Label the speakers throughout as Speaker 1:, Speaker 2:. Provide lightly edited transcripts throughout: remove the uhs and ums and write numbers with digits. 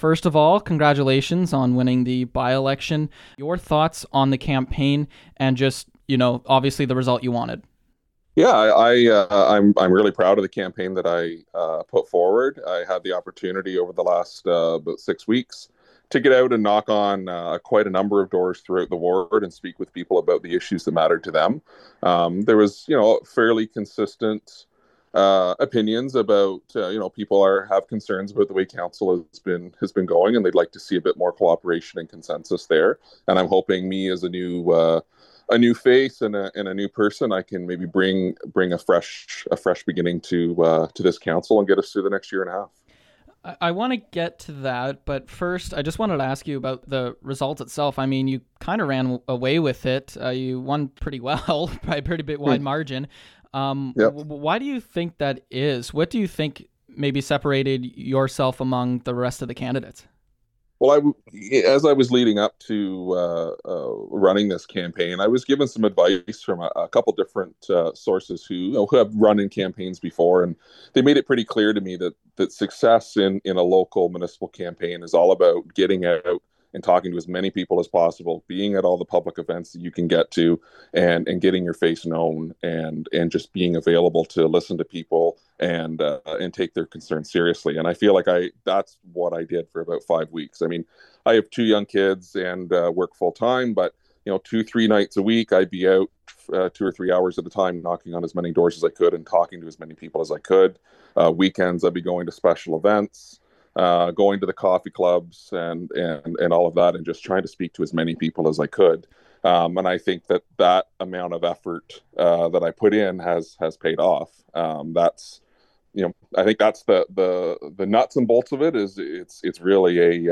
Speaker 1: First of all, congratulations on winning the by-election. Your thoughts on the campaign and just, obviously the result you wanted.
Speaker 2: Yeah, I'm really proud of the campaign that I put forward. I had the opportunity over the last about 6 weeks to get out and knock on quite a number of doors throughout the ward and speak with people about the issues that mattered to them. There was, fairly consistent opinions about, people have concerns about the way council has been going, and they'd like to see a bit more cooperation and consensus there. And I'm hoping me as a new face and a new person, I can maybe bring a fresh beginning to this council and get us through the next year and a half.
Speaker 1: I want to get to that, but first, I just wanted to ask you about the result itself. I mean, you kind of ran away with it. You won pretty well by a pretty bit wide margin.
Speaker 2: Yep.
Speaker 1: Why do you think that is? What do you think maybe separated yourself among the rest of the candidates?
Speaker 2: Well, as I was leading up to running this campaign, I was given some advice from a couple different sources who have run in campaigns before, and they made it pretty clear to me that success in a local municipal campaign is all about getting out and talking to as many people as possible, being at all the public events that you can get to, and getting your face known, and just being available to listen to people and take their concerns seriously. And I feel like that's what I did for about 5 weeks. I mean, I have two young kids and work full time, but 2, 3 nights a week, I'd be out 2 or 3 hours at a time, knocking on as many doors as I could and talking to as many people as I could. Weekends, I'd be going to special events, going to the coffee clubs and all of that, and just trying to speak to as many people as I could. And I think that amount of effort that I put in has paid off. I think that's the nuts and bolts of it. Is it's really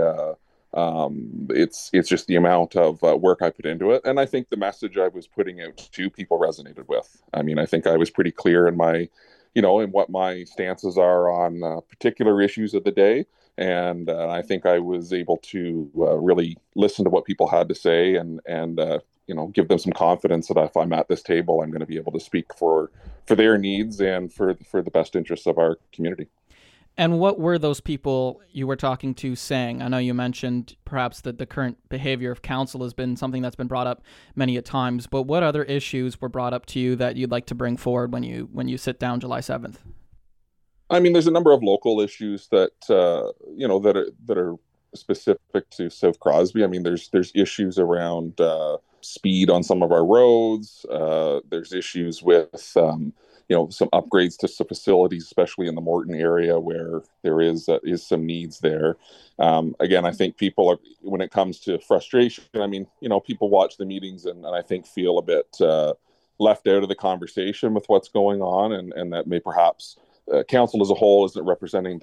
Speaker 2: it's just the amount of work I put into it, and I think the message I was putting out to people resonated with. I mean, I think I was pretty clear in in what my stances are on particular issues of the day. And I think I was able to really listen to what people had to say, and give them some confidence that if I'm at this table, I'm going to be able to speak for their needs and for the best interests of our community.
Speaker 1: And what were those people you were talking to saying? I know you mentioned perhaps that the current behavior of council has been something that's been brought up many a times, but what other issues were brought up to you that you'd like to bring forward when you sit down July 7th?
Speaker 2: I mean, there's a number of local issues that that are specific to South Crosby. I mean, there's issues around speed on some of our roads. There's issues with some upgrades to some facilities, especially in the Morton area where there is some needs there. Again, I think people are, when it comes to frustration, I mean, people watch the meetings and I think feel a bit left out of the conversation with what's going on, and that may perhaps council as a whole isn't representing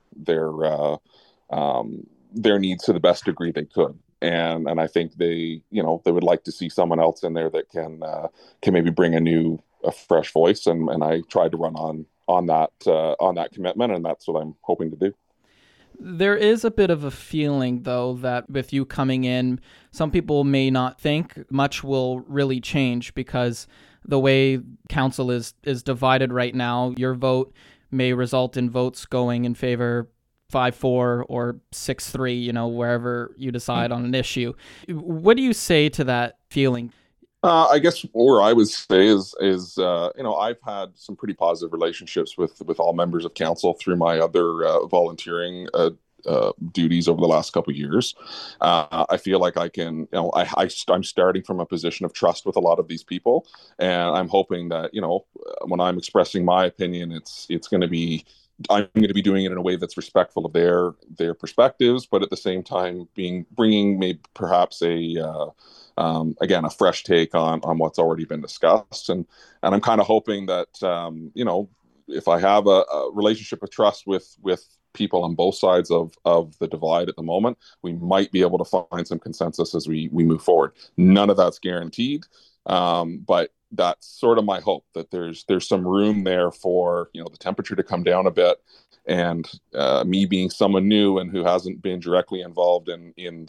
Speaker 2: their needs to the best degree they could. And I think they would like to see someone else in there that can maybe bring a fresh voice, and I tried to run on that commitment, and that's what I'm hoping to do.
Speaker 1: There is a bit of a feeling, though, that with you coming in, some people may not think much will really change because the way council is divided right now, your vote may result in votes going in favor 5-4 or 6-3, wherever you decide on an issue. What do you say to that feeling?
Speaker 2: I guess where I would say is I've had some pretty positive relationships with all members of council through my other volunteering duties over the last couple of years. I feel like I can, I'm starting from a position of trust with a lot of these people, and I'm hoping that when I'm expressing my opinion, it's going to be. I'm going to be doing it in a way that's respectful of their perspectives, but at the same time bringing maybe perhaps again, a fresh take on what's already been discussed. And I'm kind of hoping that, if I have a relationship of trust with people on both sides of the divide at the moment, we might be able to find some consensus as we move forward. None of that's guaranteed, but that's sort of my hope, that there's some room there for the temperature to come down a bit, and me being someone new and who hasn't been directly involved in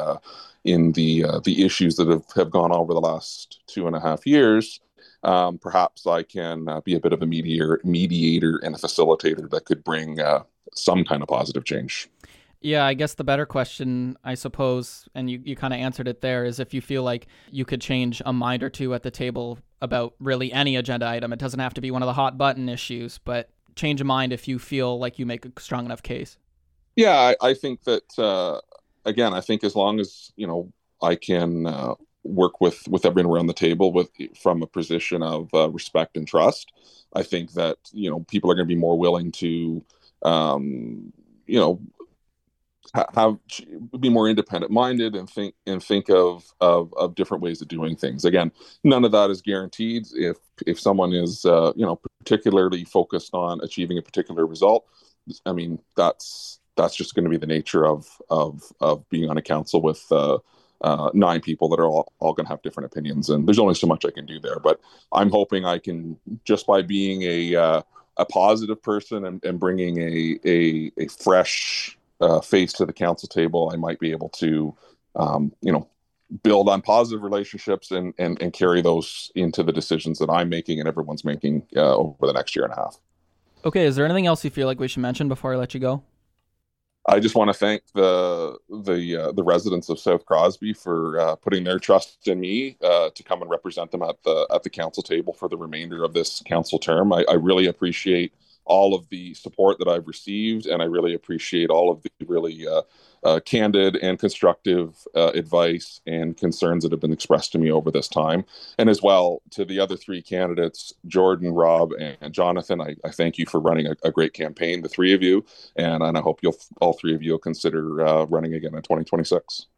Speaker 2: the issues that have gone over the last 2.5 years. Perhaps I can be a bit of a mediator and a facilitator that could bring some kind of positive change.
Speaker 1: Yeah, I guess the better question, I suppose, and you kind of answered it there, is if you feel like you could change a mind or two at the table about really any agenda item. It doesn't have to be one of the hot button issues, but change a mind if you feel like you make a strong enough case.
Speaker 2: Yeah, I think that again, I think as long as I can work with everyone around the table with from a position of respect and trust, I think that people are going to be more willing to you know have be more independent minded and think of different ways of doing things. Again, none of that is guaranteed. If someone is particularly focused on achieving a particular result, I mean that's just going to be the nature of being on a council with 9 people that are all going to have different opinions, and there's only so much I can do there. But I'm hoping I can, just by being a positive person and bringing a fresh face to the council table, I might be able to, build on positive relationships and carry those into the decisions that I'm making and everyone's making over the next year and a half.
Speaker 1: Okay, is there anything else you feel like we should mention before I let you go?
Speaker 2: I just want to thank the residents of South Crosby for putting their trust in me to come and represent them at the council table for the remainder of this council term. I really appreciate all of the support that I've received, and I really appreciate all of the really candid and constructive advice and concerns that have been expressed to me over this time. And as well to the other 3 candidates, Jordan, Rob, and Jonathan, I thank you for running a great campaign, the 3 of you, and I hope all 3 of you will consider running again in 2026.